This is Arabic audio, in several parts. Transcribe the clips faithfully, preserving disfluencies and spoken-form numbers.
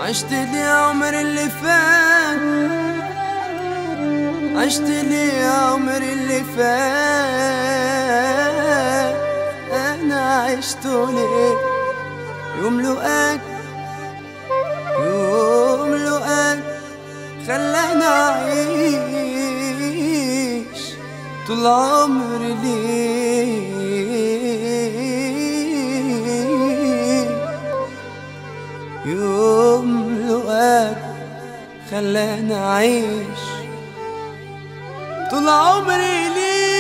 عشت لي عمر اللي فات، عشت لي عمر اللي فات، انا عشته ليه؟ يوم لقاك يوم لقاك خلاني اعيش طول عمري ليه. يوم لقاك خلاني اعيش طول عمري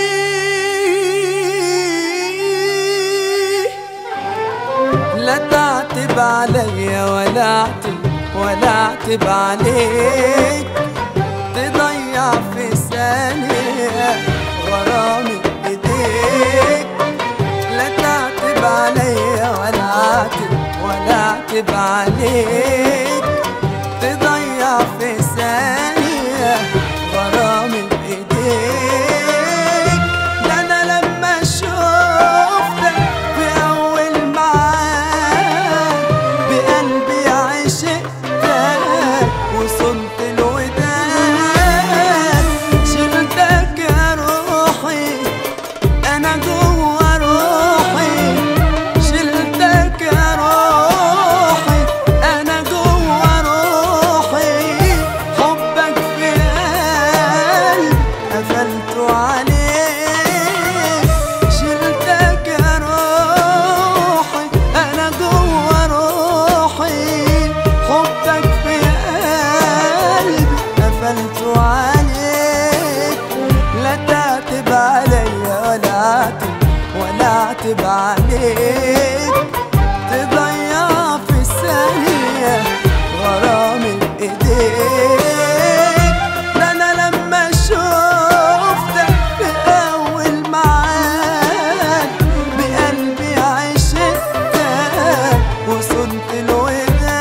ليه. لا تعتب عليا ولا اعتب ولا اعتب عليك، تضيع في ثانية غرامي بايديك. لا تعتب عليا ولا اعتب ولا اعتب عليك، تضيع في ثانية غرامي بايديك. ده انا لما شوفتك في اول معاد بقلبي عشقتك وصنت الوداد. شلتك يا روحي انا جوا روحي، شلتك يا روحي انا جوا روحي. حبك في قلبي قفلته عليك، شلتك يا روحي انا جوا روحي. حبك في قلبي قفلته عليك. لا تعتب عليا ولا اعتب ولا اعتب عليك، تضيع في ثانية غرامي بايديك. ده انا لما شوفتك في اول معاد بقلبي عشقتك وصنت الوداد.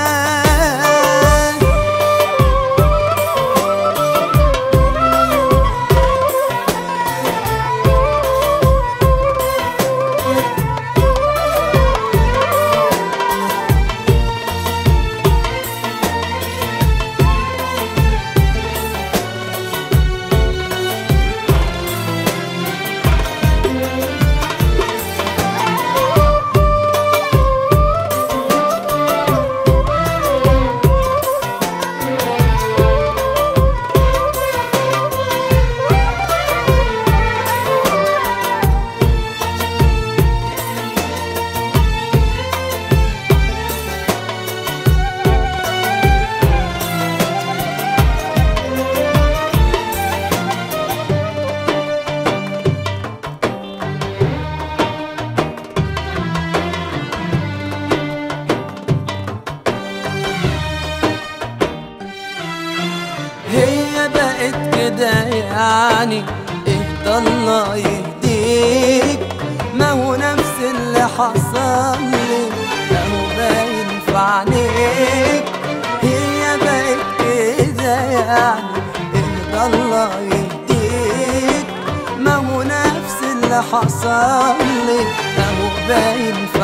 هي بقت كده يعني اهدى الله يهديك. ما هو نفس اللي حصل لي ما هو باين في عينيك. هي بقت كده يعني اهدى الله يهديك. ما هو نفس اللي حصل لي ما هو باين في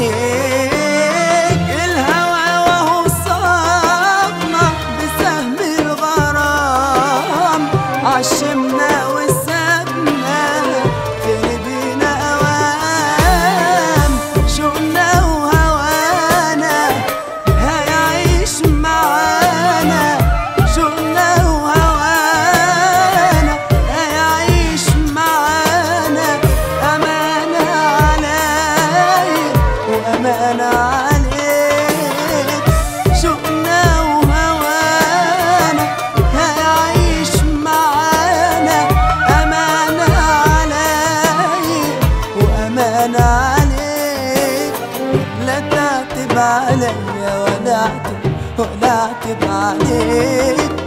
عينيك. الهوى وهو صابنا بسهم الغرام، عشمنا وسابنا في بينا اوام. شوقنا وهوانا هيعيش معانا، شوقنا وهوانا هيعيش معانا. أمانة عليك وأمانة عليك، شوقنا وهوانا هيعيش معانا. أمانة عليك وأمانة عليك. لا تعتب عليا ولا اعتب ولا اعتب عليك،